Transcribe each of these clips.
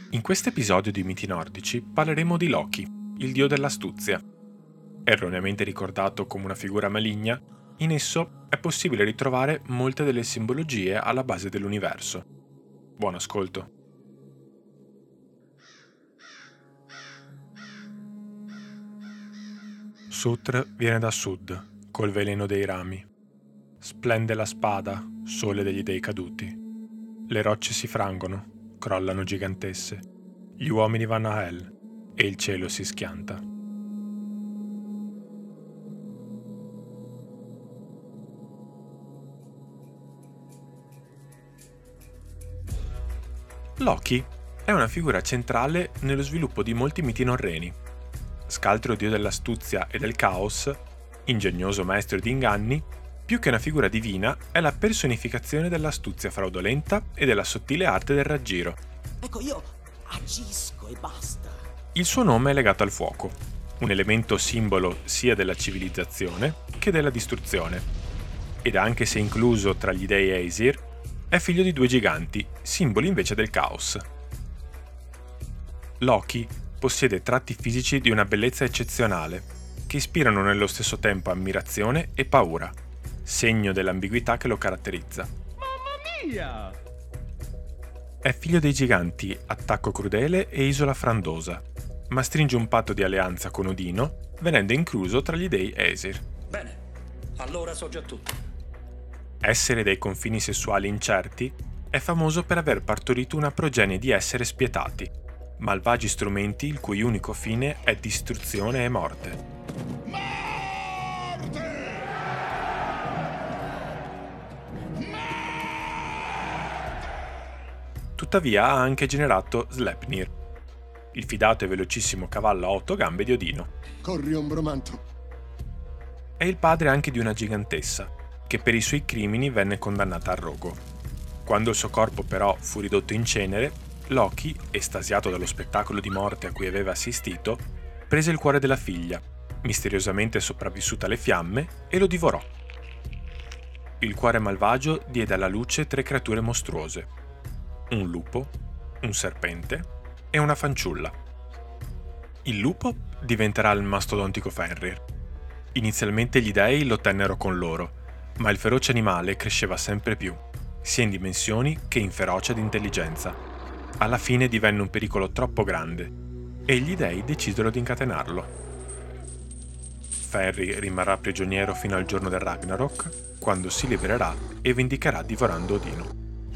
In questo episodio di Miti Nordici parleremo di Loki, il dio dell'astuzia. Erroneamente ricordato come una figura maligna, in esso è possibile ritrovare molte delle simbologie alla base dell'universo. Buon ascolto. Sutr viene da Sud, col veleno dei rami. Splende la spada, sole degli dei caduti. Le rocce si frangono, crollano gigantesse. Gli uomini vanno a Hel e il cielo si schianta. Loki è una figura centrale nello sviluppo di molti miti norreni. Scaltro dio dell'astuzia e del caos, ingegnoso maestro di inganni, più che una figura divina è la personificazione dell'astuzia fraudolenta e della sottile arte del raggiro. Ecco, io agisco e basta. Il suo nome è legato al fuoco, un elemento simbolo sia della civilizzazione che della distruzione. Ed anche se incluso tra gli dei Aesir, è figlio di due giganti, simboli invece del caos. Loki possiede tratti fisici di una bellezza eccezionale, che ispirano nello stesso tempo ammirazione e paura, segno dell'ambiguità che lo caratterizza. Mamma mia! È figlio dei giganti Attacco Crudele e Isola Frandosa, ma stringe un patto di alleanza con Odino, venendo incluso tra gli dei Aesir. Bene, allora so già tutto. Essere dai confini sessuali incerti, è famoso per aver partorito una progenie di esseri spietati, malvagi strumenti il cui unico fine è distruzione e morte. Tuttavia ha anche generato Sleipnir, il fidato e velocissimo cavallo a 8 gambe di Odino. Corri, ombromanto. È il padre anche di una gigantessa, che per i suoi crimini venne condannata al rogo. Quando il suo corpo però fu ridotto in cenere, Loki, estasiato dallo spettacolo di morte a cui aveva assistito, prese il cuore della figlia, misteriosamente sopravvissuta alle fiamme, e lo divorò. Il cuore malvagio diede alla luce 3 creature mostruose: un lupo, un serpente e una fanciulla. Il lupo diventerà il mastodontico Fenrir. Inizialmente gli dei lo tennero con loro, ma il feroce animale cresceva sempre più, sia in dimensioni che in ferocia ed intelligenza. Alla fine divenne un pericolo troppo grande e gli dei decisero di incatenarlo. Fenrir rimarrà prigioniero fino al giorno del Ragnarok, quando si libererà e vendicherà divorando Odino.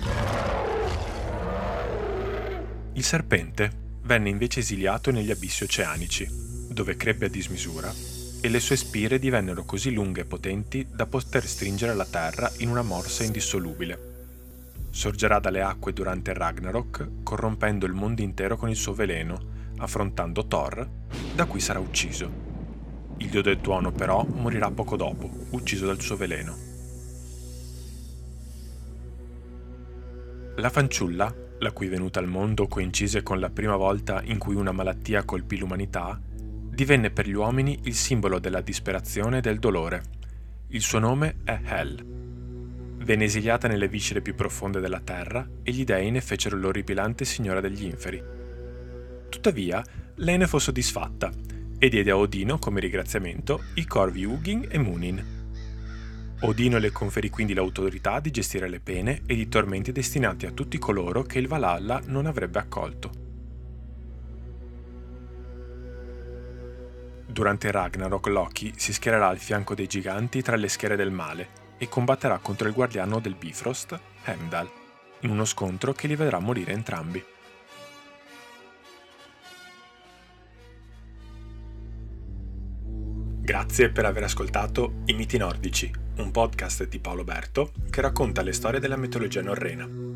Il serpente venne invece esiliato negli abissi oceanici, dove crebbe a dismisura, e le sue spire divennero così lunghe e potenti da poter stringere la terra in una morsa indissolubile. Sorgerà dalle acque durante il Ragnarok, corrompendo il mondo intero con il suo veleno, affrontando Thor, da cui sarà ucciso. Il dio del tuono però morirà poco dopo, ucciso dal suo veleno. La fanciulla, la cui venuta al mondo coincise con la prima volta in cui una malattia colpì l'umanità, divenne per gli uomini il simbolo della disperazione e del dolore. Il suo nome è Hel. Venne esiliata nelle viscere più profonde della terra e gli dei ne fecero l'orripilante signora degli inferi. Tuttavia, lei ne fu soddisfatta e diede a Odino come ringraziamento i corvi Hugin e Munin. Odino le conferì quindi l'autorità di gestire le pene ed i tormenti destinati a tutti coloro che il Valhalla non avrebbe accolto. Durante il Ragnarok Loki si schiererà al fianco dei giganti tra le schiere del male e combatterà contro il guardiano del Bifrost, Heimdall, in uno scontro che li vedrà morire entrambi. Grazie per aver ascoltato I Miti Nordici, un podcast di Paolo Berto che racconta le storie della mitologia norrena.